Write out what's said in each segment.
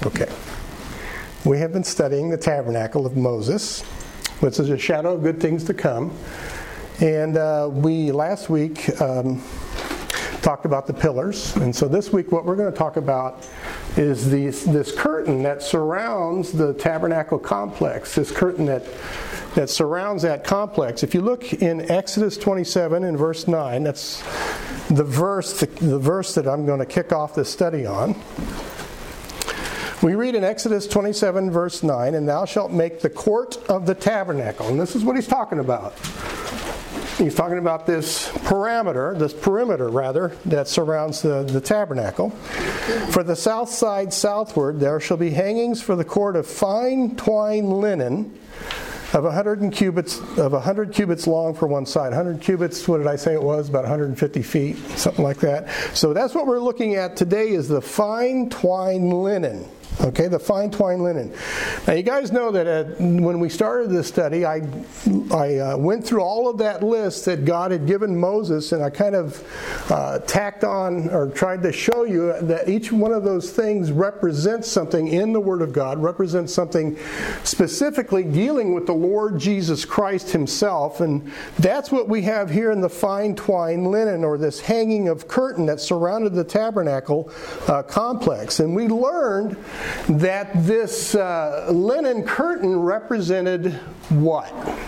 Okay. We have been studying the tabernacle of Moses, which is a shadow of good things to come. And we last week talked about the pillars. And so this week what we're going to talk about is this curtain that surrounds the tabernacle complex, this curtain that surrounds that complex. If you look in Exodus 27 and verse 9, that's the verse that I'm going to kick off this study on. We read in Exodus 27 verse 9, "And thou shalt make the court of the tabernacle." And this is what he's talking about. He's talking about this perimeter that surrounds the tabernacle. "For the south side southward there shall be hangings for the cord of fine twined linen of 100 cubits long for one side." 100 cubits, what did I say it was? About 150 feet, something like that. So that's what we're looking at today, is the fine twined linen. Okay, the fine twined linen. Now you guys know that when we started this study, I went through all of that list that God had given Moses, and I kind of tacked on or tried to show you that each one of those things represents something in the Word of God, represents something specifically dealing with the Lord Jesus Christ Himself. And that's what we have here in the fine twined linen, or this hanging of curtain that surrounded the tabernacle complex. And we learned that this linen curtain represented what?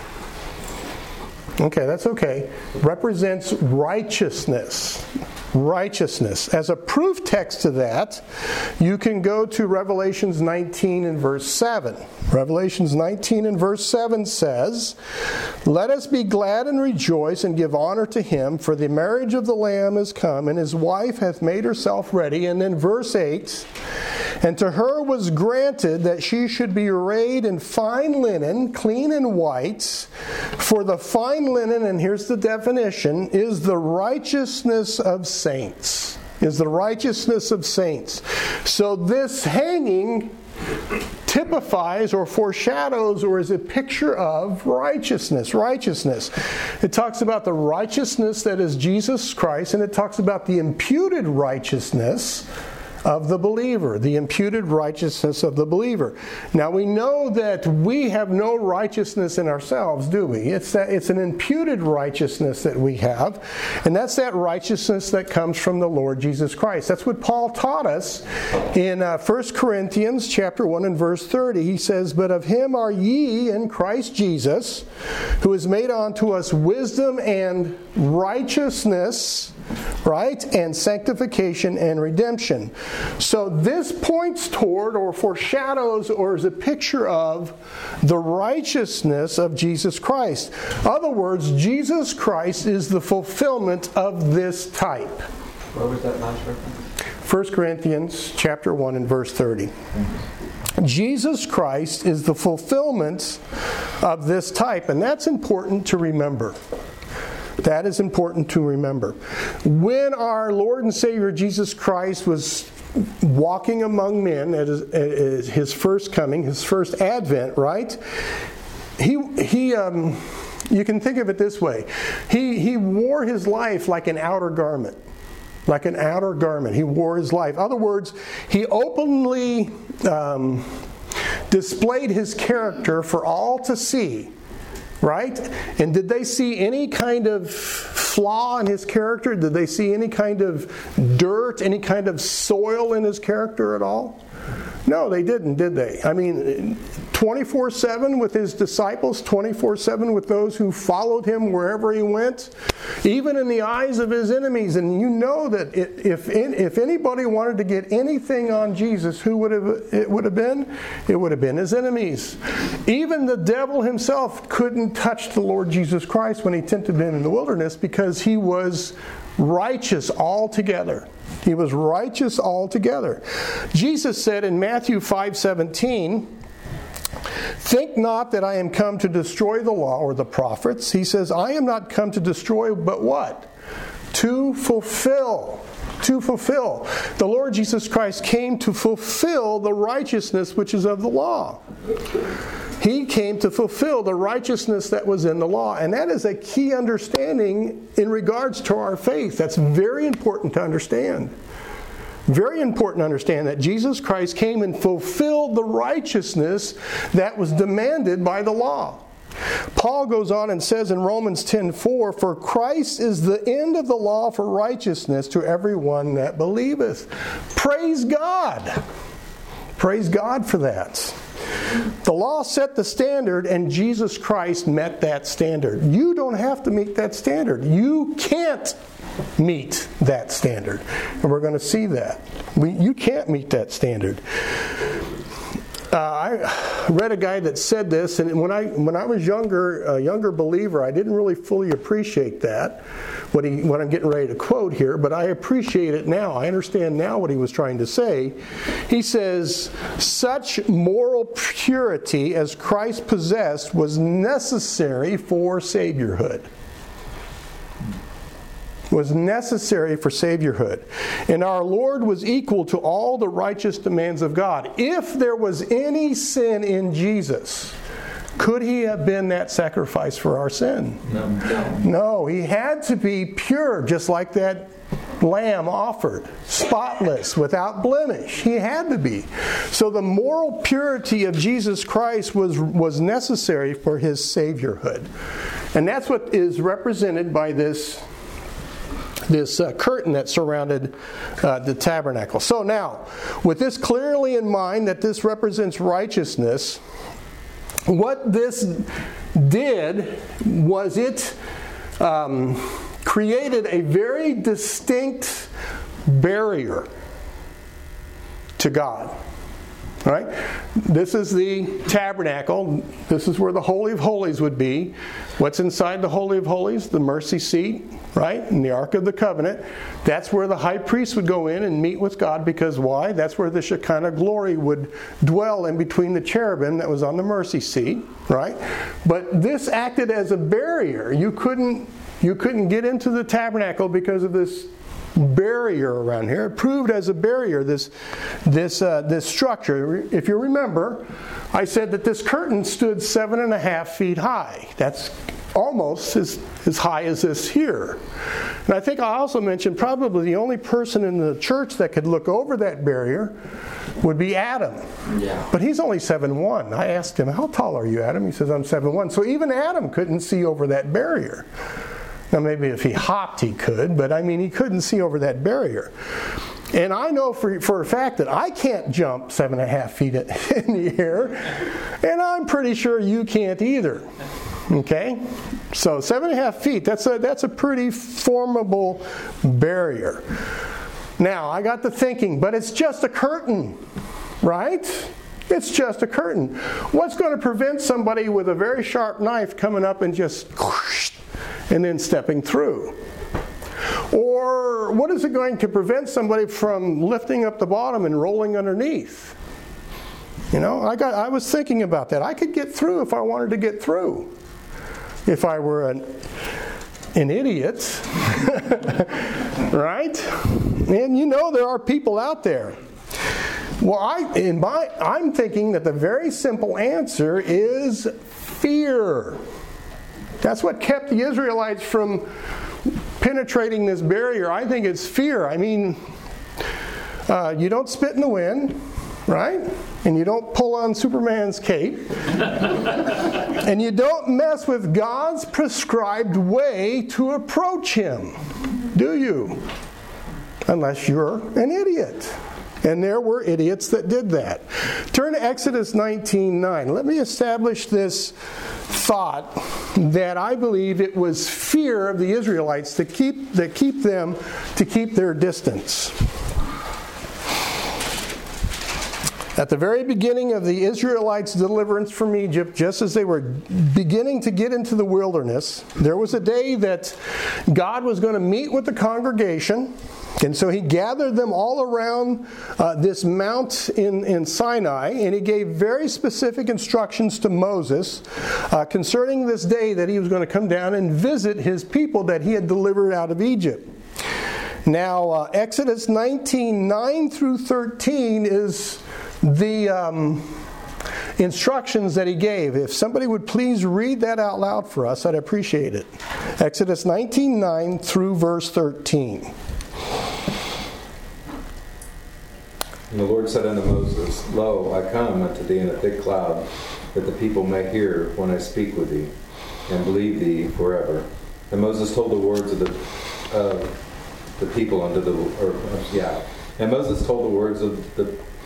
Okay, that's okay. Represents righteousness. Righteousness. As a proof text to that, you can go to Revelations 19 and verse 7. Revelations 19 and verse 7 says, "Let us be glad and rejoice and give honor to him, for the marriage of the Lamb is come, and his wife hath made herself ready." And then verse 8, "And to her was granted that she should be arrayed in fine linen, clean and white, for the fine linen," and here's the definition, "is the righteousness of saints." Is the righteousness of saints. So this hanging typifies or foreshadows or is a picture of righteousness. Righteousness. It talks about the righteousness that is Jesus Christ, and it talks about the imputed righteousness of the believer, the imputed righteousness of the believer. Now we know that we have no righteousness in ourselves, do we? It's an imputed righteousness that we have, and that's that righteousness that comes from the Lord Jesus Christ. That's what Paul taught us in 1 Corinthians chapter 1 and verse 30. He says, "But of him are ye in Christ Jesus, who is made unto us wisdom and righteousness," right? "And sanctification and redemption." So this points toward or foreshadows or is a picture of the righteousness of Jesus Christ. In other words, Jesus Christ is the fulfillment of this type. Where was that last reference? 1 Corinthians chapter 1 and verse 30. Jesus Christ is the fulfillment of this type, and that's important to remember. That is important to remember. When our Lord and Savior Jesus Christ was walking among men at his first coming, his first advent, right? You can think of it this way. He wore his life like an outer garment. Like an outer garment. He wore his life. In other words, he openly displayed his character for all to see. Right? And did they see any kind of flaw in his character? Did they see any kind of dirt, any kind of soil in his character at all? No, they didn't, did they? I mean, 24/7 with his disciples, 24/7 with those who followed him wherever he went, even in the eyes of his enemies. And you know that if anybody wanted to get anything on Jesus, who would it have been? It would have been his enemies. Even the devil himself couldn't touch the Lord Jesus Christ when he tempted him in the wilderness, because he was righteous altogether. He was righteous altogether. Jesus said in Matthew 5:17, "Think not that I am come to destroy the law or the prophets." He says, "I am not come to destroy, but what? To fulfill." To fulfill. The Lord Jesus Christ came to fulfill the righteousness which is of the law. He came to fulfill the righteousness that was in the law. And that is a key understanding in regards to our faith. That's very important to understand. Very important to understand that Jesus Christ came and fulfilled the righteousness that was demanded by the law. Paul goes on and says in Romans 10:4, "For Christ is the end of the law for righteousness to everyone that believeth." Praise God! Praise God for that. The law set the standard, and Jesus Christ met that standard. You don't have to meet that standard. You can't meet that standard. And we're going to see that. You can't meet that standard. I read a guy that said this, and when I was younger, a younger believer, I didn't really fully appreciate that, what I'm getting ready to quote here, but I appreciate it now. I understand now what he was trying to say. He says, "Such moral purity as Christ possessed was necessary for Saviorhood." Was necessary for Saviorhood. And our Lord was equal to all the righteous demands of God. If there was any sin in Jesus, could he have been that sacrifice for our sin? No, he had to be pure, just like that lamb offered, spotless, without blemish. He had to be. So the moral purity of Jesus Christ was necessary for his Saviorhood. And that's what is represented by this curtain that surrounded the tabernacle. So now, with this clearly in mind that this represents righteousness, what this did was it created a very distinct barrier to God. Right? This is the tabernacle. This is where the Holy of Holies would be. What's inside the Holy of Holies? The mercy seat, right? And the Ark of the Covenant. That's where the high priest would go in and meet with God, because why? That's where the Shekinah glory would dwell in between the cherubim that was on the mercy seat, right? But this acted as a barrier. You couldn't get into the tabernacle because of this barrier around here. It proved as a barrier, this structure. If you remember, I said that this curtain stood 7.5 feet high. That's almost as high as this here. And I think I also mentioned probably the only person in the church that could look over that barrier would be Adam. Yeah. But he's only 7'1". I asked him, "How tall are you, Adam?" He says, "I'm 7'1". So even Adam couldn't see over that barrier. Now maybe if he hopped he could, but I mean he couldn't see over that barrier. And I know for a fact that I can't jump 7.5 feet in the air, and I'm pretty sure you can't either. Okay? So 7.5 feet, that's a pretty formidable barrier. Now I got to thinking, but it's just a curtain, right? It's just a curtain. What's going to prevent somebody with a very sharp knife coming up and just whoosh, and then stepping through? Or what is it going to prevent somebody from lifting up the bottom and rolling underneath? You know, I was thinking about that. I could get through if I wanted to get through. If I were an idiot. Right? And you know there are people out there. Well, I'm thinking that the very simple answer is fear. That's what kept the Israelites from penetrating this barrier. I think it's fear. I mean, you don't spit in the wind, right? And you don't pull on Superman's cape. And you don't mess with God's prescribed way to approach Him, do you? Unless you're an idiot. And there were idiots that did that. Turn to Exodus 19:9. Let me establish this thought that I believe it was fear of the Israelites that keep them to keep their distance. At the very beginning of the Israelites' deliverance from Egypt, just as they were beginning to get into the wilderness, there was a day that God was going to meet with the congregation. And so He gathered them all around this mount in Sinai, and He gave very specific instructions to Moses concerning this day that He was going to come down and visit His people that He had delivered out of Egypt. Now, Exodus 19:9 through 13 is the instructions that He gave. If somebody would please read that out loud for us, I'd appreciate it. Exodus 19:9 through verse 13. And the Lord said unto Moses, Lo, I come unto thee in a thick cloud, that the people may hear when I speak with thee, and believe thee forever. And Moses told the words of the people unto the And Moses told the words of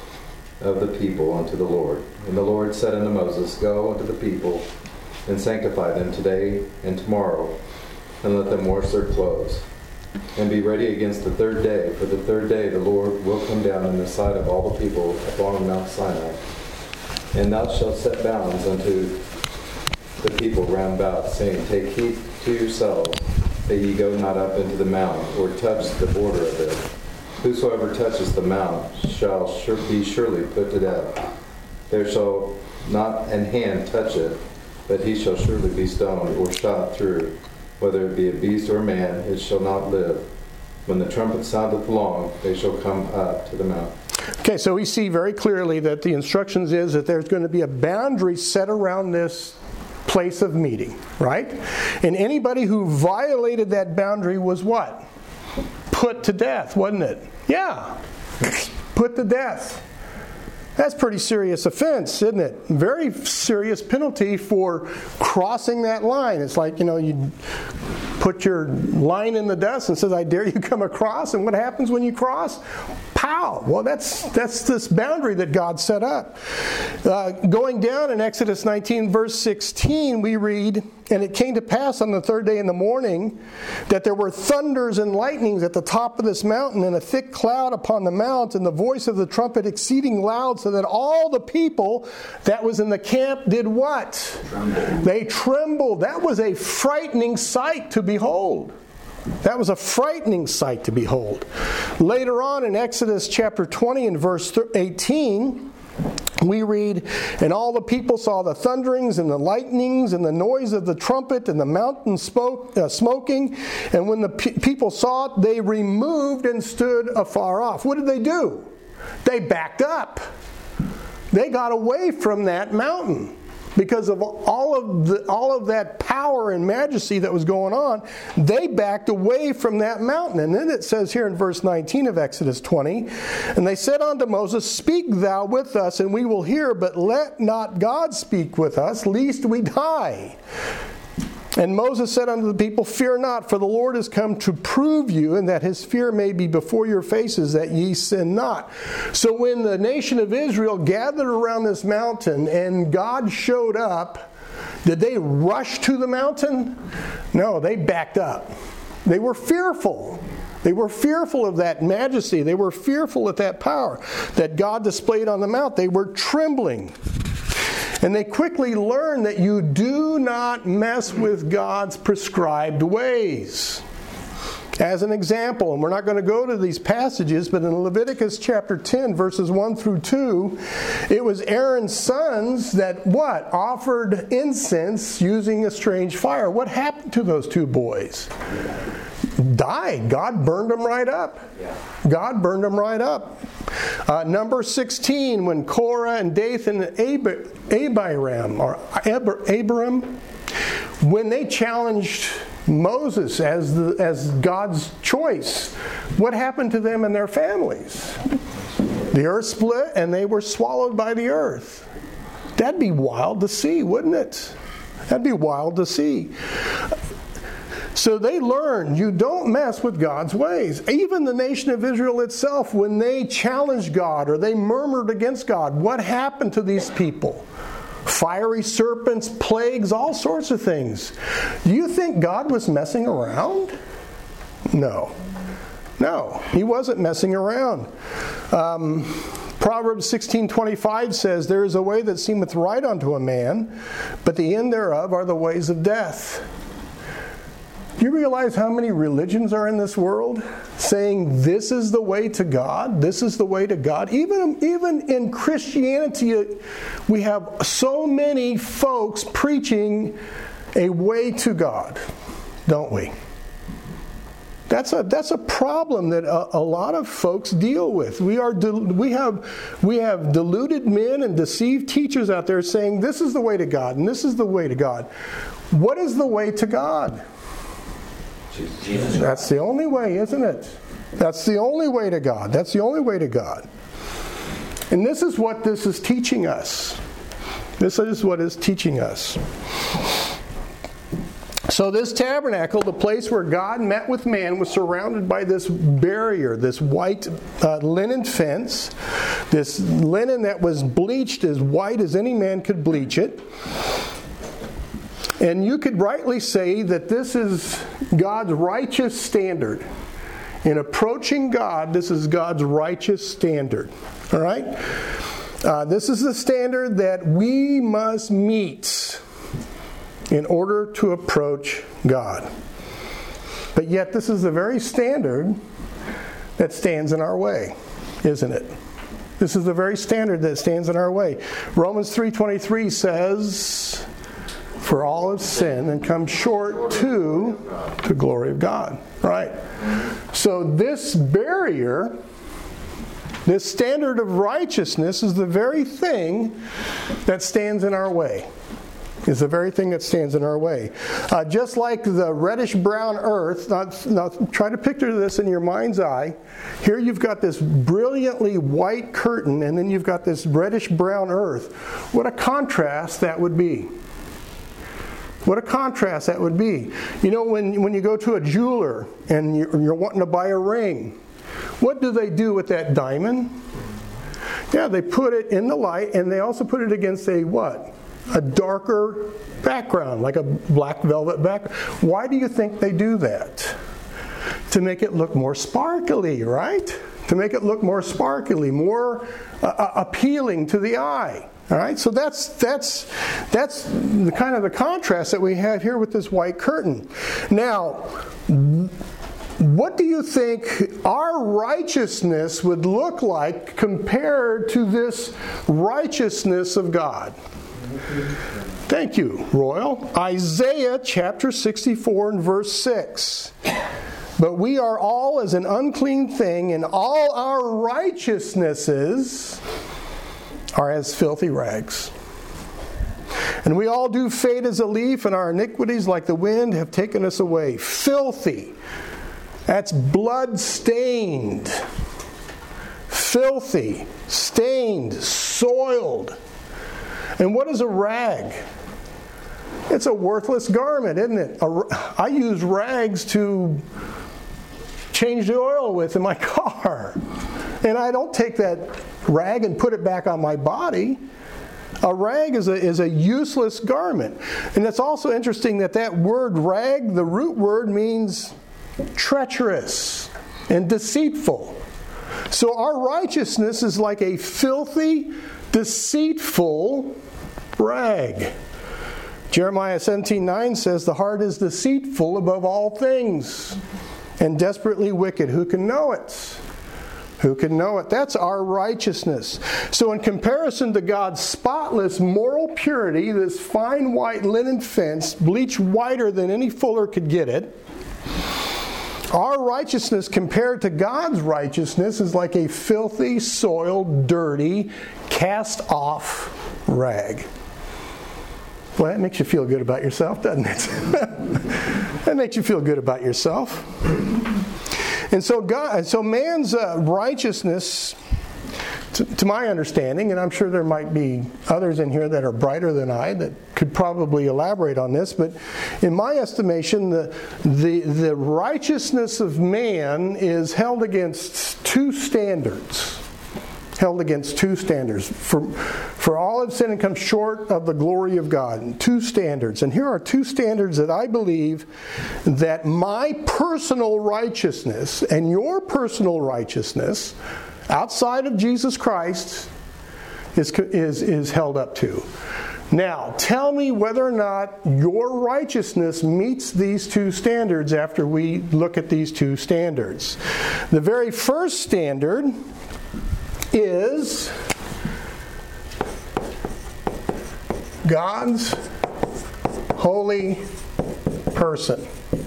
the people unto the Lord. And the Lord said unto Moses, Go unto the people, and sanctify them today and tomorrow, and let them wash their clothes. And be ready against the third day, for the third day the Lord will come down in the sight of all the people upon Mount Sinai. And thou shalt set bounds unto the people round about, saying, Take heed to yourselves, that ye go not up into the mount, or touch the border of it. Whosoever touches the mount shall be surely put to death. There shall not an hand touch it, but he shall surely be stoned or shot through. Whether it be a beast or a man, it shall not live. When the trumpet soundeth long, they shall come up to the mount. Okay, so we see very clearly that the instructions is that there's going to be a boundary set around this place of meeting, right? And anybody who violated that boundary was what? Put to death, wasn't it? Yeah, put to death. That's a pretty serious offense, isn't it? Very serious penalty for crossing that line. It's like, you put your line in the dust and says, I dare you come across. And what happens when you cross? Pow! Well, that's this boundary that God set up. Going down in Exodus 19, verse 16, we read, And it came to pass on the third day in the morning that there were thunders and lightnings at the top of this mountain, and a thick cloud upon the mount, and the voice of the trumpet exceeding loud, so that all the people that was in the camp did what? Trembled. They trembled. That was a frightening sight to behold. That was a frightening sight to behold. Later on in Exodus chapter 20 and verse 18, we read, And all the people saw the thunderings and the lightnings and the noise of the trumpet and the mountain smoking. And when the people saw it, they removed and stood afar off. What did they do? They backed up. They got away from that mountain. Because of all of that power and majesty that was going on, they backed away from that mountain. And then it says here in verse 19 of Exodus 20, And they said unto Moses, Speak thou with us, and we will hear, but let not God speak with us, lest we die. And Moses said unto the people, Fear not, for the Lord is come to prove you, and that his fear may be before your faces, that ye sin not. So when the nation of Israel gathered around this mountain and God showed up, did they rush to the mountain? No, they backed up. They were fearful. They were fearful of that majesty. They were fearful of that power that God displayed on the mount. They were trembling. And they quickly learned that you do not mess with God's prescribed ways. As an example, and we're not going to go to these passages, but in Leviticus chapter 10, verses 1 through 2, it was Aaron's sons that what? Offered incense using a strange fire. What happened to those two boys? Died. God burned them right up. God burned them right up. Number 16, when Korah and Dathan and Abiram, when they challenged Moses as God's choice, what happened to them and their families? The earth split and they were swallowed by the earth. That'd be wild to see, wouldn't it? That'd be wild to see. So they learned you don't mess with God's ways. Even the nation of Israel itself, when they challenged God or they murmured against God, what happened to these people? Fiery serpents, plagues, all sorts of things. Do you think God was messing around? No. No, he wasn't messing around. Proverbs 16:25 says, There is a way that seemeth right unto a man, but the end thereof are the ways of death. Do you realize how many religions are in this world saying this is the way to God? This is the way to God. Even in Christianity, we have so many folks preaching a way to God, don't we? That's a problem that a lot of folks deal with. We have deluded men and deceived teachers out there saying this is the way to God and this is the way to God. What is the way to God? Jesus. That's the only way, isn't it? That's the only way to God. That's the only way to God. And this is what this is teaching us. This is what it's teaching us. So this tabernacle, the place where God met with man, was surrounded by this barrier, this white linen fence, this linen that was bleached as white as any man could bleach it. And you could rightly say that this is God's righteous standard. In approaching God, this is God's righteous standard. All right? This is the standard that we must meet in order to approach God. But yet this is the very standard that stands in our way, isn't it? This is the very standard that stands in our way. Romans 3:23 says, "For all have sinned and come short to the glory of God." Right? So this barrier, this standard of righteousness, is the very thing that stands in our way. Is the very thing that stands in our way. Just like the reddish-brown earth, now try to picture this in your mind's eye. Here you've got this brilliantly white curtain, and then you've got this reddish-brown earth. What a contrast that would be. What a contrast that would be. You know, when you go to a jeweler and you're wanting to buy a ring, what do they do with that diamond? Yeah, they put it in the light, and they also put it against a what? A darker background, like a black velvet background. Why do you think they do that? To make it look more sparkly, right? To make it look more sparkly, more appealing to the eye. All right, so that's the kind of the contrast that we have here with this white curtain. Now, what do you think our righteousness would look like compared to this righteousness of God? Thank you, Royal. Isaiah chapter 64 and verse 6. "But we are all as an unclean thing, and all our righteousnesses are as filthy rags. And we all do fade as a leaf, and our iniquities like the wind have taken us away." Filthy. That's blood-stained. Filthy, stained, soiled. And what is a rag? It's a worthless garment, isn't it? I use rags to change the oil with in my car. And I don't take that rag and put it back on my body. A rag is a useless garment. And it's also interesting that word rag, the root word, means treacherous and deceitful. So our righteousness is like a filthy, deceitful rag. Jeremiah 17:9 says, "The heart is deceitful above all things and desperately wicked. Who can know it?" Who can know it? That's our righteousness. So in comparison to God's spotless moral purity, this fine white linen fence, bleached whiter than any fuller could get it, our righteousness compared to God's righteousness is like a filthy, soiled, dirty, cast-off rag. Well, that makes you feel good about yourself, doesn't it? That makes you feel good about yourself. And so man's righteousness, to my understanding, and I'm sure there might be others in here that are brighter than I that could probably elaborate on this, but in my estimation, the righteousness of man is held against two standards. Held against two standards. For all have sinned and come short of the glory of God. Two standards. And here are two standards that I believe that my personal righteousness and your personal righteousness outside of Jesus Christ is held up to. Now, tell me whether or not your righteousness meets these two standards after we look at these two standards. The very first standard is God's holy person.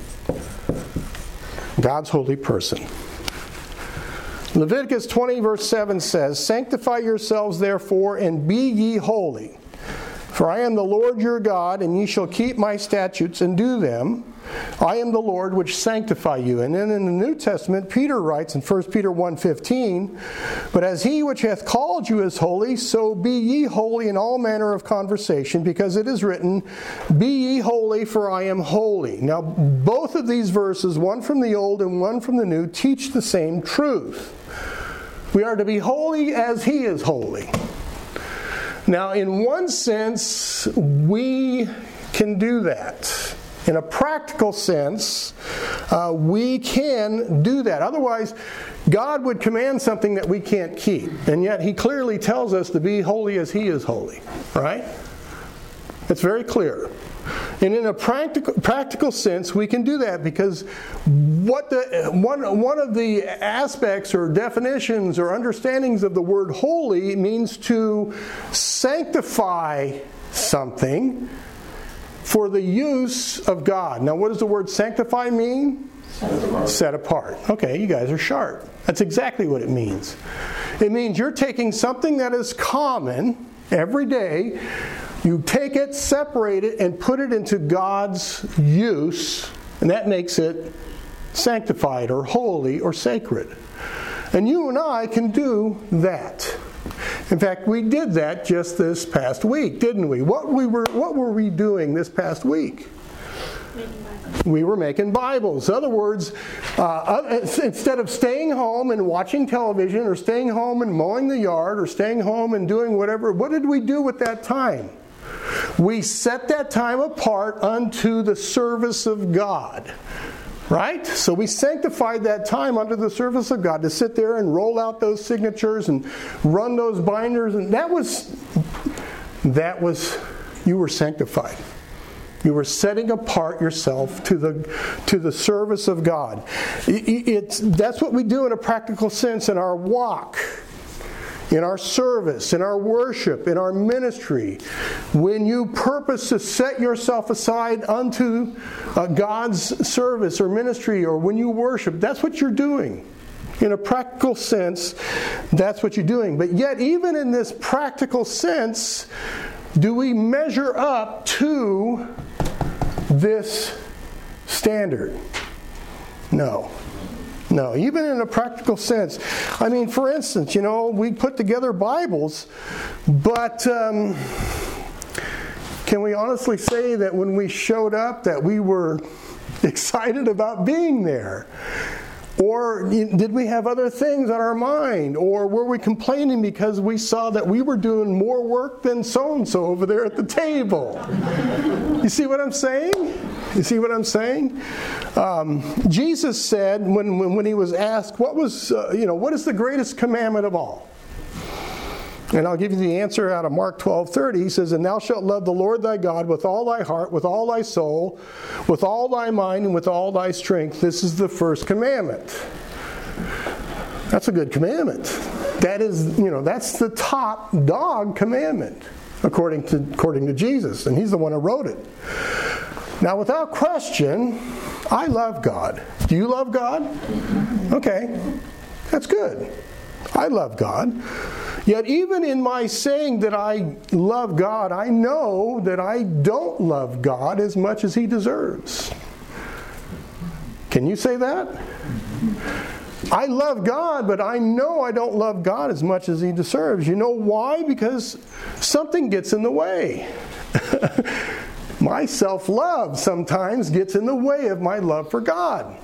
God's holy person. Leviticus 20 verse 7 says, "Sanctify yourselves therefore and be ye holy, For I am the Lord your God, and ye shall keep my statutes and do them. I am the Lord which sanctify you. And then in the New Testament, Peter writes in 1 Peter 1:15, But as he which hath called you is holy, so be ye holy in all manner of conversation, because it is written, Be ye holy, for I am holy. Now, both of these verses, one from the Old and one from the New, teach the same truth. We are to be holy as he is holy. Now, in one sense, we can do that. In a practical sense, we can do that. Otherwise, God would command something that we can't keep. And yet He clearly tells us to be holy as He is holy. Right? It's very clear. And in a practical sense, we can do that because one of the aspects or definitions or understandings of the word holy means to sanctify something for the use of God. Now, what does the word sanctify mean? Set apart. Okay, you guys are sharp. That's exactly what it means. It means you're taking something that is common every day, you take it, separate it, and put it into God's use, and that makes it sanctified or holy or sacred. And you and I can do that. In fact, we did that just this past week, didn't we? What were we doing this past week? We were making Bibles. In other words, instead of staying home and watching television or staying home and mowing the yard or staying home and doing whatever, what did we do with that time? We set that time apart unto the service of God. Right? So we sanctified that time unto the service of God to sit there and roll out those signatures and run those binders. And that was you were sanctified. You were setting apart yourself to the service of God. That's what we do in a practical sense in our walk, in our service, in our worship, in our ministry. When you purpose to set yourself aside unto God's service or ministry, or when you worship, that's what you're doing. In a practical sense, that's what you're doing. But yet, even in this practical sense, do we measure up to this standard? No. No, even in a practical sense. I mean, for instance, we put together Bibles, but can we honestly say that when we showed up that we were excited about being there? Or did we have other things on our mind? Or were we complaining because we saw that we were doing more work than so-and-so over there at the table? You see what I'm saying? You see what I'm saying? Jesus said when he was asked, what is the greatest commandment of all? And I'll give you the answer out of Mark 12:30. He says, And thou shalt love the Lord thy God with all thy heart, with all thy soul, with all thy mind, and with all thy strength. This is the first commandment. That's a good commandment. That is, that's the top dog commandment, according to Jesus. And he's the one who wrote it. Now, without question, I love God. Do you love God? Okay, that's good. I love God. Yet even in my saying that I love God, I know that I don't love God as much as He deserves. Can you say that? I love God, but I know I don't love God as much as He deserves. You know why? Because something gets in the way. My self-love sometimes gets in the way of my love for God.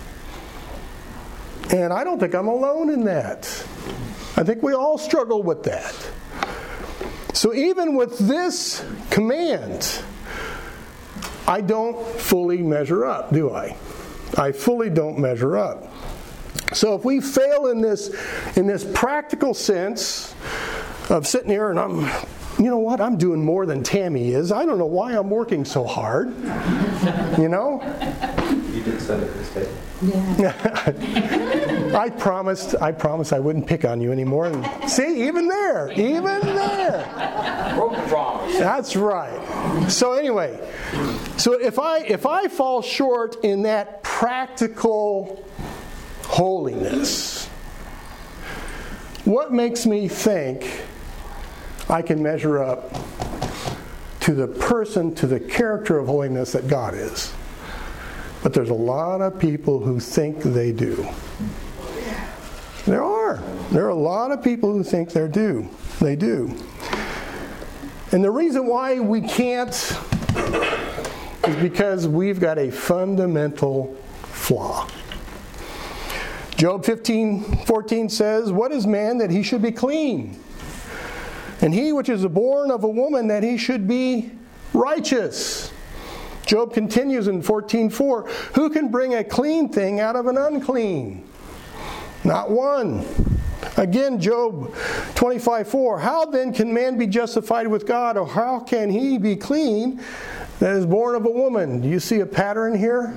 And I don't think I'm alone in that. I think we all struggle with that. So even with this command, I don't fully measure up, do I? I fully don't measure up. So if we fail in this practical sense of sitting here and I'm doing more than Tammy is. I don't know why I'm working so hard. You did send it this day. Yeah. I promised I wouldn't pick on you anymore. And see, even there. Broken promise. That's right. So anyway, if I fall short in that practical holiness, what makes me think I can measure up to the person, to the character of holiness that God is. But there's a lot of people who think they do. There are a lot of people who think they do. And the reason why we can't is because we've got a fundamental flaw. Job 15:14 says, "What is man that he should be clean? And he which is born of a woman that he should be righteous." Job continues in 14:4, "Who can bring a clean thing out of an unclean? Not one." Again, Job 25:4, "How then can man be justified with God, or how can he be clean that is born of a woman?" Do you see a pattern here?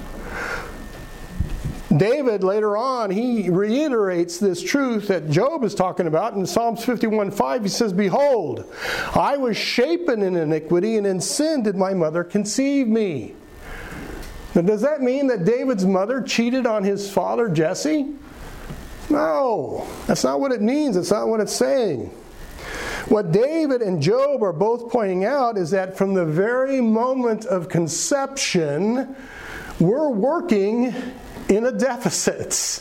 David, later on, he reiterates this truth that Job is talking about. In Psalms 51:5, he says, "Behold, I was shapen in iniquity, and in sin did my mother conceive me." Now, does that mean that David's mother cheated on his father, Jesse? No, that's not what it means. That's not what it's saying. What David and Job are both pointing out is that from the very moment of conception, we're working in a deficit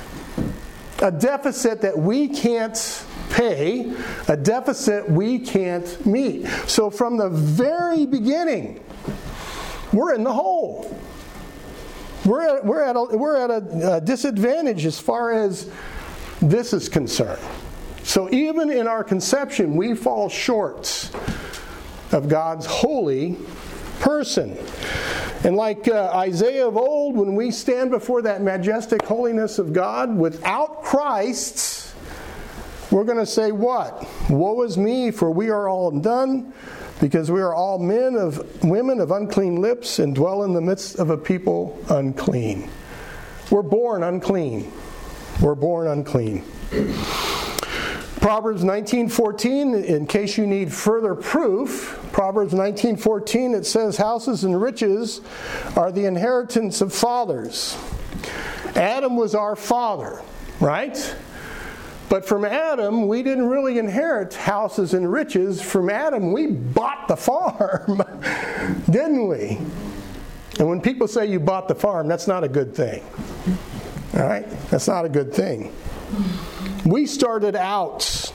that we can't pay, a deficit we can't meet. So from the very beginning, we're in the hole. We're at a disadvantage as far as this is concerned. So even in our conception, we fall short of God's holy person. And like Isaiah of old, when we stand before that majestic holiness of God without Christ, we're going to say what? "Woe is me, for we are all undone, because we are all women of unclean lips, and dwell in the midst of a people unclean." We're born unclean. We're born unclean. Proverbs 19:14, in case you need further proof, Proverbs 19:14, it says, "Houses and riches are the inheritance of fathers." Adam was our father, right? But from Adam, we didn't really inherit houses and riches. From Adam, we bought the farm, didn't we? And when people say you bought the farm, that's not a good thing. All right? That's not a good thing. We started out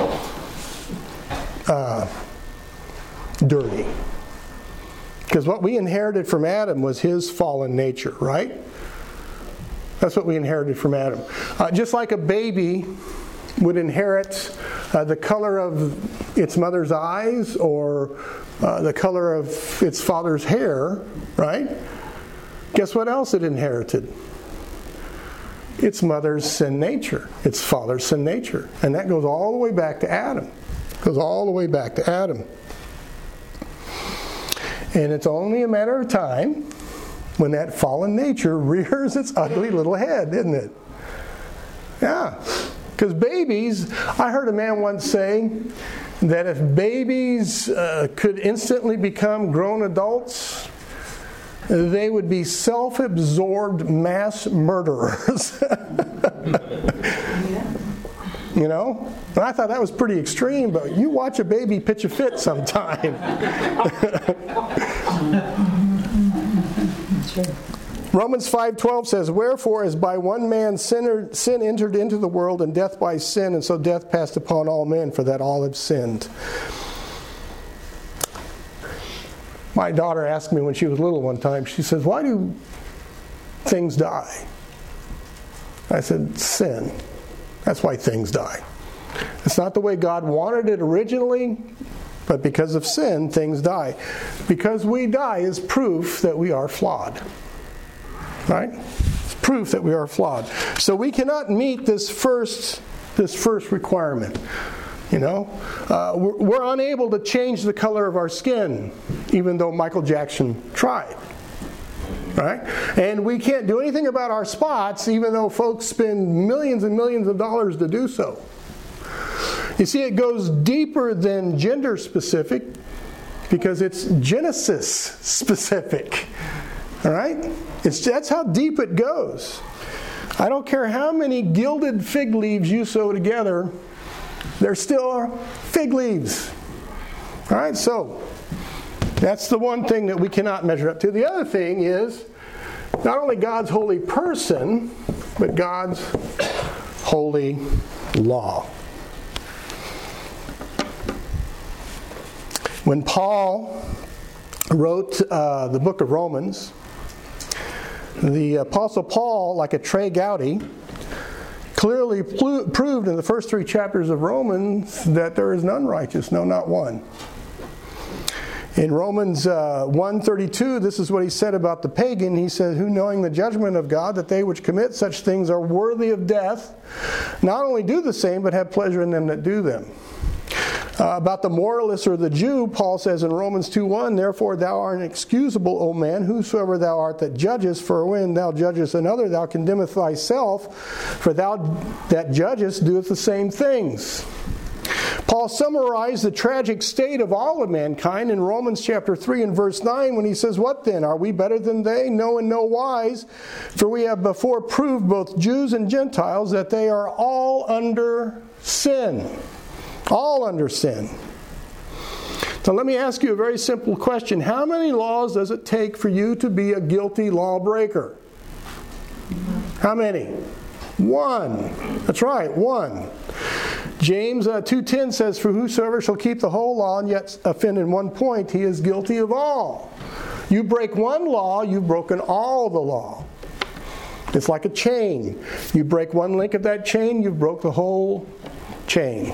dirty. Because what we inherited from Adam was his fallen nature, right? That's what we inherited from Adam. Just like a baby would inherit the color of its mother's eyes or the color of its father's hair, right? Guess what else it inherited? Its mother's sin nature, its father's sin nature. And that goes all the way back to Adam. Goes all the way back to Adam. And it's only a matter of time when that fallen nature rears its ugly little head, isn't it? Yeah. Because babies, I heard a man once say that if babies could instantly become grown adults, they would be self-absorbed mass murderers. You know? And I thought that was pretty extreme, but you watch a baby pitch a fit sometime. Romans 5:12 says, "Wherefore, as by one man sin entered into the world, and death by sin, and so death passed upon all men, for that all have sinned." My daughter asked me when she was little one time, she says, "Why do things die?" I said, "Sin. That's why things die. It's not the way God wanted it originally, but because of sin, things die." Because we die is proof that we are flawed. Right? It's proof that we are flawed. So we cannot meet this first requirement. You know, we're unable to change the color of our skin, even though Michael Jackson tried. Right? And we can't do anything about our spots, even though folks spend millions and millions of dollars to do so. You see, it goes deeper than gender specific because it's Genesis specific. All right? That's how deep it goes. I don't care how many gilded fig leaves you sew together, they're still fig leaves. All right? So, That's the one thing that we cannot measure up to. The other thing is not only God's holy person, but God's holy law. When Paul wrote the book of Romans, the Apostle Paul, like a Trey Gowdy, clearly proved in the first 3 chapters of Romans that there is none righteous, no, not one. In Romans 1:32, this is what he said about the pagan. He said, who knowing the judgment of God, that they which commit such things are worthy of death, not only do the same, but have pleasure in them that do them. About the moralist or the Jew, Paul says in Romans 2:1, therefore thou art inexcusable, O man, whosoever thou art that judgest, for when thou judgest another, thou condemnest thyself, for thou that judgest doeth the same things. Paul summarized the tragic state of all of mankind in Romans chapter 3 and verse 9 when he says, what then? Are we better than they? No, in no wise. For we have before proved, both Jews and Gentiles, that they are all under sin. All under sin. So let me ask you a very simple question. How many laws does it take for you to be a guilty lawbreaker? How many? 1. That's right, 1. James 2:10 says, for whosoever shall keep the whole law and yet offend in one point, he is guilty of all. You break one law, you've broken all the law. It's like a chain. You break one link of that chain, you've broke the whole chain.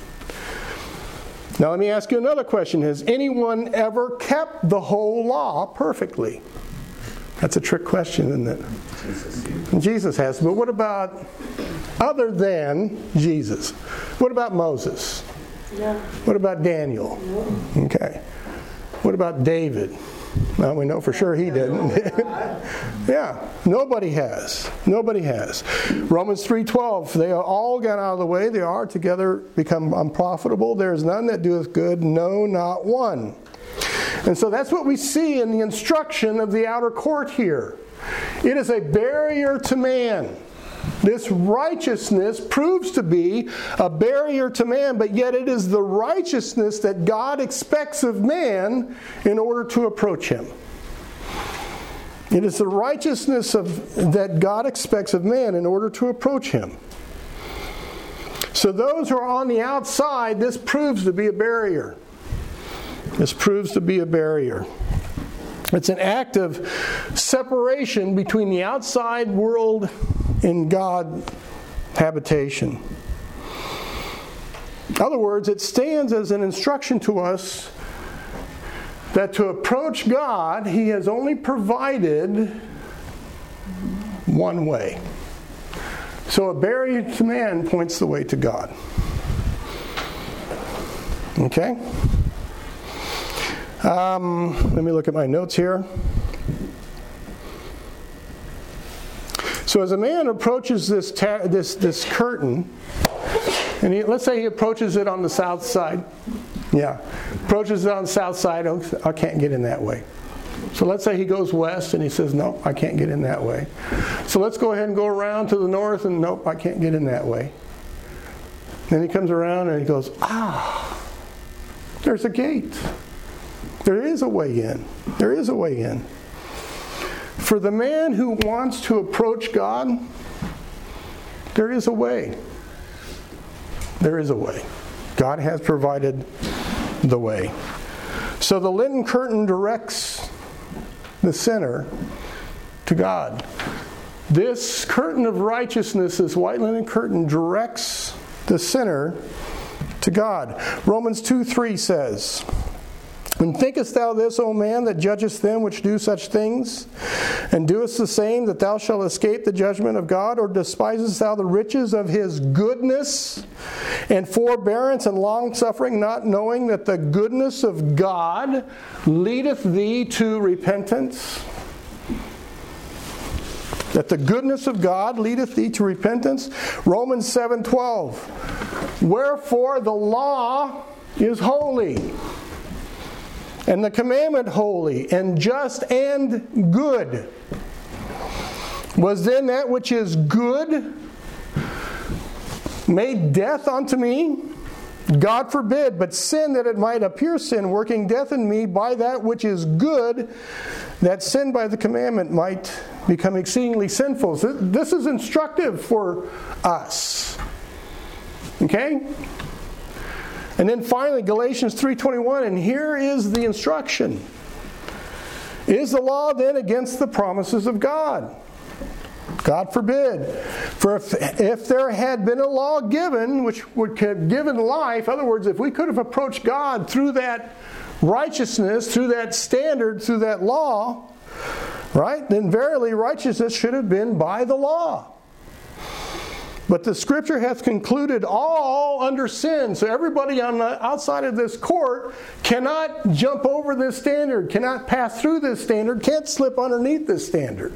Now let me ask you another question. Has anyone ever kept the whole law perfectly? That's a trick question, isn't it? Jesus has. But what about other than Jesus? What about Moses? No. What about Daniel? No. Okay. What about David? Well, we know for sure he didn't. Yeah, nobody has. Nobody has. Romans 3:12, they are all gone out of the way. They are together become unprofitable. There is none that doeth good, no, not one. And so that's what we see in the instruction of the outer court here. It is a barrier to man. This righteousness proves to be a barrier to man, but yet it is the righteousness that God expects of man in order to approach Him. It is the righteousness that God expects of man in order to approach Him. So those who are on the outside, this proves to be a barrier. This proves to be a barrier. It's an act of separation between the outside world and God habitation. In other words, it stands as an instruction to us that to approach God, He has only provided one way. So a barrier to man points the way to God. Okay? Let me look at my notes here. So as a man approaches this curtain, and let's say he approaches it on the south side. Yeah, approaches it on the south side. I can't get in that way. So let's say he goes west and he says, nope, I can't get in that way. So let's go ahead and go around to the north and nope, I can't get in that way. Then he comes around and he goes, there's a gate. There is a way in. There is a way in. For the man who wants to approach God, there is a way. There is a way. God has provided the way. So the linen curtain directs the sinner to God. This curtain of righteousness, this white linen curtain, directs the sinner to God. Romans 2:3 says, and thinkest thou this, O man, that judgest them which do such things, and doest the same, that thou shalt escape the judgment of God? Or despisest thou the riches of His goodness and forbearance and longsuffering, not knowing that the goodness of God leadeth thee to repentance? That the goodness of God leadeth thee to repentance? Romans 7:12. Wherefore the law is holy, and the commandment holy, and just, and good. Was then that which is good made death unto me? God forbid, but sin that it might appear sin, working death in me by that which is good, that sin by the commandment might become exceedingly sinful. So this is instructive for us. Okay? And then finally, Galatians 3:21, and here is the instruction. Is the law then against the promises of God? God forbid. For if there had been a law given, which would have given life, in other words, if we could have approached God through that righteousness, through that standard, through that law, right, then verily righteousness should have been by the law. But the Scripture hath concluded all under sin. So everybody on the outside of this court cannot jump over this standard, cannot pass through this standard, can't slip underneath this standard.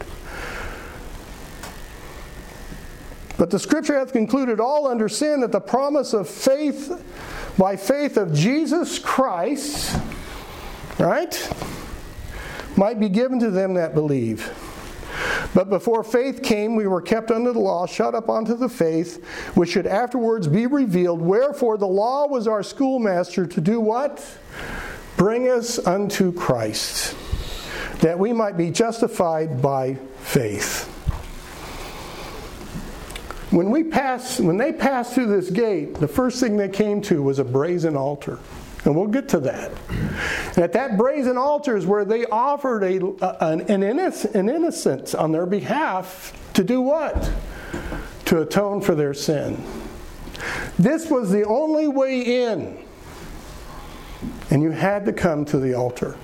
But the Scripture hath concluded all under sin, that the promise of faith, by faith of Jesus Christ, right, might be given to them that believe. But before faith came, we were kept under the law, shut up unto the faith, which should afterwards be revealed. Wherefore the law was our schoolmaster to do what? Bring us unto Christ, that we might be justified by faith. When they passed through this gate, the first thing they came to was a brazen altar. And we'll get to that. And at that brazen altar is where they offered an innocent on their behalf to do what? To atone for their sin. This was the only way in. And you had to come to the altar.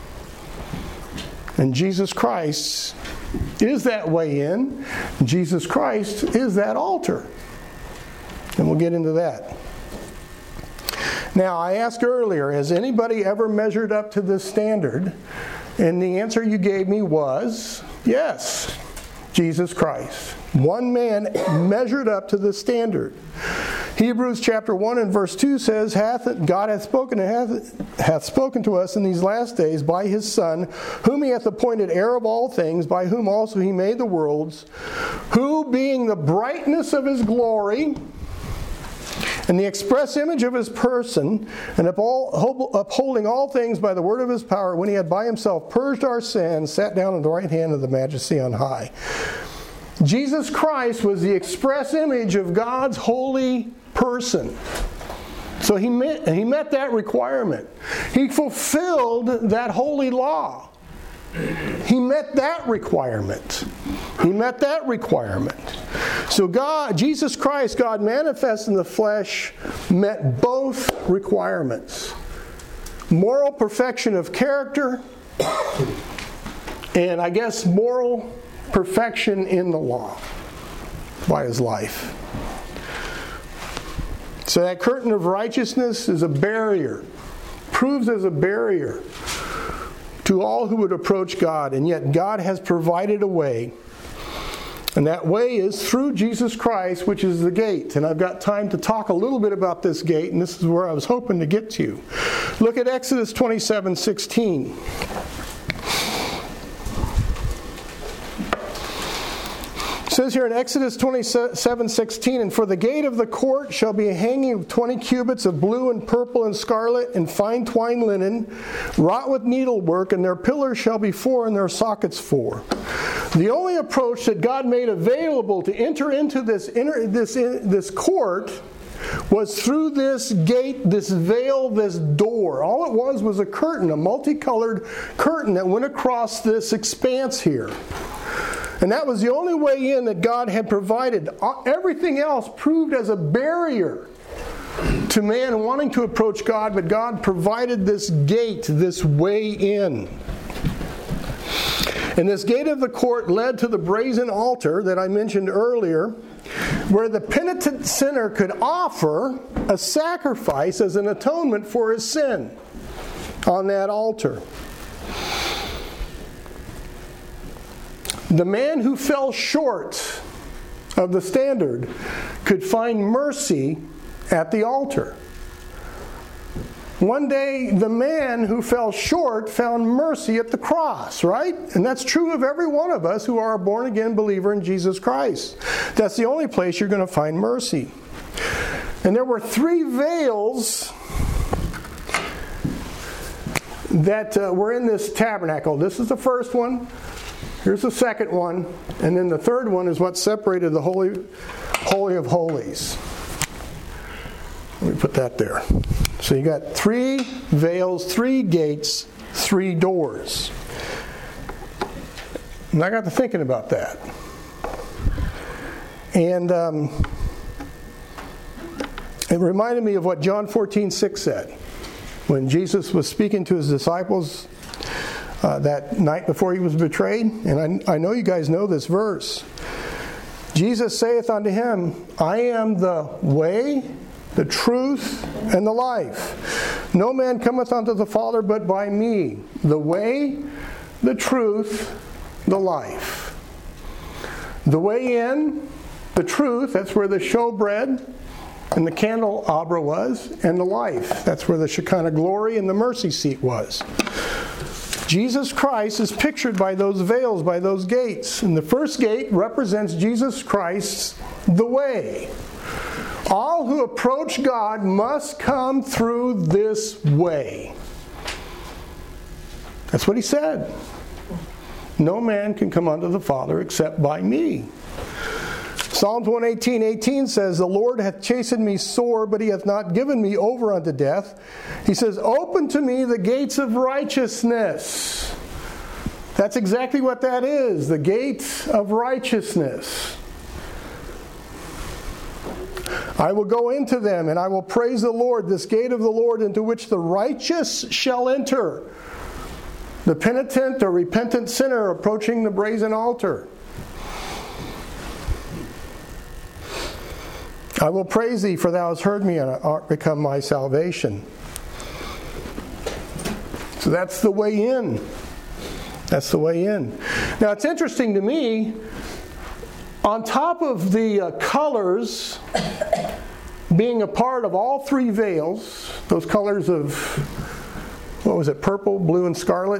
And Jesus Christ is that way in. Jesus Christ is that altar. And we'll get into that. Now, I asked earlier, has anybody ever measured up to this standard? And the answer you gave me was, yes, Jesus Christ. One man measured up to the standard. Hebrews chapter 1 and verse 2 says, God hath spoken to us in these last days by his Son, whom he hath appointed heir of all things, by whom also he made the worlds, who being the brightness of his glory, and the express image of his person, and upholding all things by the word of his power, when he had by himself purged our sins, sat down at the right hand of the Majesty on high. Jesus Christ was the express image of God's holy person. So he met that requirement. He fulfilled that holy law. He met that requirement. He met that requirement. So Jesus Christ, God manifest in the flesh, met both requirements. Moral perfection of character, and I guess moral perfection in the law by his life. So that curtain of righteousness is a barrier, proves as a barrier to all who would approach God, and yet God has provided a way. And that way is through Jesus Christ, which is the gate. And I've got time to talk a little bit about this gate, and this is where I was hoping to get to. Look at Exodus 27:16. It says here in Exodus 27:16, and for the gate of the court shall be a hanging of 20 cubits of blue and purple and scarlet and fine twined linen, wrought with needlework, and their pillars shall be 4 and their sockets 4. The only approach that God made available to enter into this court was through this gate, this veil, this door. All it was a curtain, a multicolored curtain that went across this expanse here. And that was the only way in that God had provided. Everything else proved as a barrier to man wanting to approach God, but God provided this gate, this way in. And this gate of the court led to the brazen altar that I mentioned earlier, where the penitent sinner could offer a sacrifice as an atonement for his sin on that altar. The man who fell short of the standard could find mercy at the altar. One day, the man who fell short found mercy at the cross, right? And that's true of every one of us who are a born-again believer in Jesus Christ. That's the only place you're going to find mercy. And there were 3 veils that were in this tabernacle. This is the first one. Here's the second one. And then the third one is what separated the Holy of Holies. Let me put that there. So you got 3 veils, 3 gates, 3 doors. And I got to thinking about that. And it reminded me of what John 14:6 said. When Jesus was speaking to his disciples that night before he was betrayed. And I know you guys know this verse. Jesus saith unto him, I am the way, the truth, and the life. No man cometh unto the Father but by me. The way, the truth, the life. The way in, the truth, that's where the showbread and the candelabra was, and the life. That's where the Shekinah glory and the mercy seat was. Jesus Christ is pictured by those veils, by those gates. And the first gate represents Jesus Christ, the way. All who approach God must come through this way. That's what he said. No man can come unto the Father except by me. Psalms 118:18 says, the Lord hath chastened me sore, but he hath not given me over unto death. He says, open to me the gates of righteousness. That's exactly what that is, the gates of righteousness. I will go into them, and I will praise the Lord, this gate of the Lord into which the righteous shall enter. The penitent or repentant sinner approaching the brazen altar. I will praise thee, for thou hast heard me, and art become my salvation. So that's the way in. That's the way in. Now it's interesting to me, on top of the colors being a part of all 3 veils, those colors of, what was it, purple, blue, and scarlet?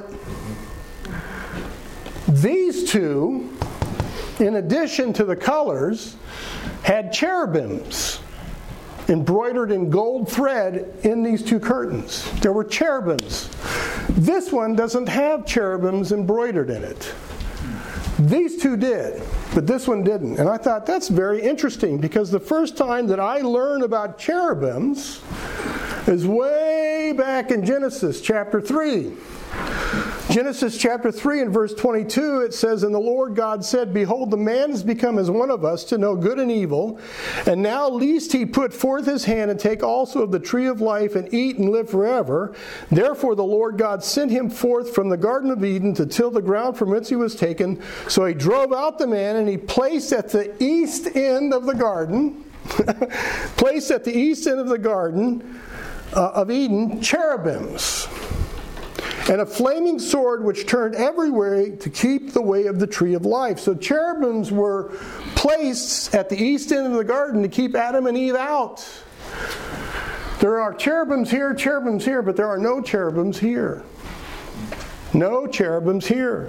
These 2, in addition to the colors, had cherubims embroidered in gold thread in these 2 curtains. There were cherubims. This one doesn't have cherubims embroidered in it. These 2 did, but this one didn't. And I thought that's very interesting, because the first time that I learned about cherubims is way back in Genesis chapter 3. Genesis chapter 3 and verse 22, it says, and the Lord God said, behold, the man is become as one of us to know good and evil. And now lest he put forth his hand and take also of the tree of life and eat and live forever. Therefore the Lord God sent him forth from the Garden of Eden to till the ground from whence he was taken. So he drove out the man, and he placed at the east end of the garden, placed at the east end of the garden of Eden, cherubims. And a flaming sword which turned every way to keep the way of the tree of life. So cherubims were placed at the east end of the garden to keep Adam and Eve out. There are cherubims here, but there are no cherubims here. No cherubims here.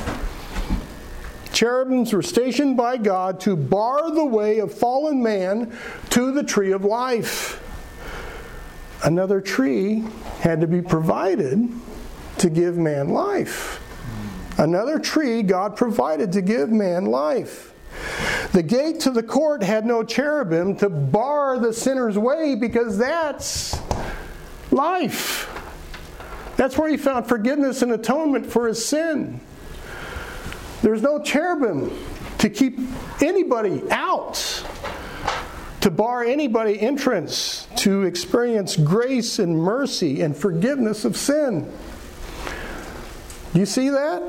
Cherubims were stationed by God to bar the way of fallen man to the tree of life. Another tree had to be provided to give man life. Another tree God provided to give man life. The gate to the court had no cherubim to bar the sinner's way, because that's life. That's where he found forgiveness and atonement for his sin. There's no cherubim to keep anybody out, to bar anybody entrance to experience grace and mercy and forgiveness of sin. You see that?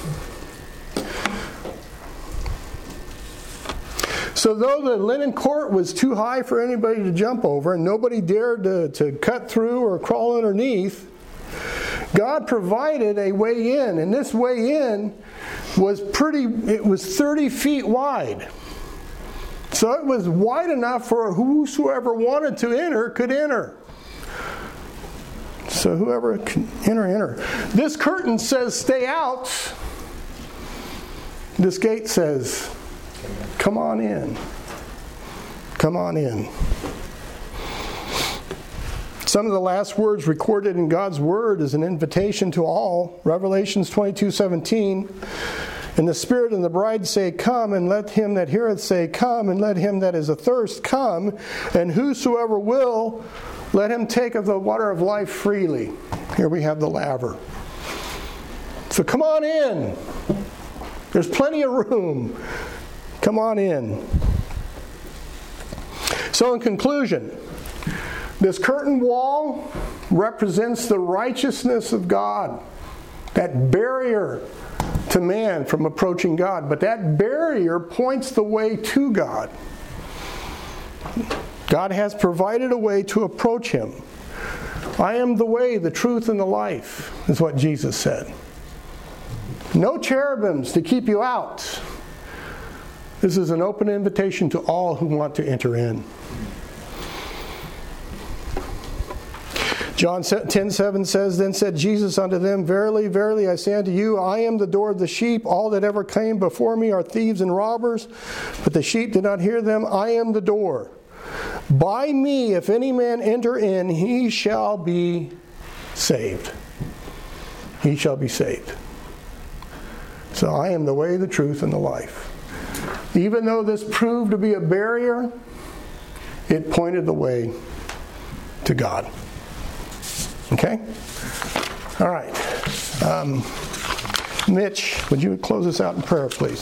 So though the linen court was too high for anybody to jump over, and nobody dared to cut through or crawl underneath, God provided a way in. And this way in was 30 feet wide. So it was wide enough for whosoever wanted to enter could enter. So whoever can enter. This curtain says stay out. This gate says come on in. Come on in. Some of the last words recorded in God's Word is an invitation to all. Revelations 22:17. And the Spirit and the bride say, Come, and let him that heareth say, Come, and let him that is athirst come, and whosoever will, let him take of the water of life freely. Here we have the laver. So come on in. There's plenty of room. Come on in. So in conclusion, this curtain wall represents the righteousness of God, that barrier to man from approaching God. But that barrier points the way to God. God has provided a way to approach Him. I am the way, the truth, and the life, is what Jesus said. No cherubims to keep you out. This is an open invitation to all who want to enter in. John 10:7 says, Then said Jesus unto them, Verily, verily, I say unto you, I am the door of the sheep. All that ever came before me are thieves and robbers, but the sheep did not hear them. I am the door. By me, if any man enter in, he shall be saved. He shall be saved. So I am the way, the truth, and the life. Even though this proved to be a barrier, it pointed the way to God. Okay? All right. Mitch, would you close us out in prayer, please?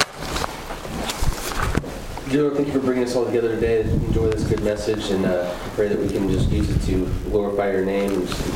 Joe, thank you for bringing us all together today. Enjoy this good message, and pray that we can just use it to glorify your name and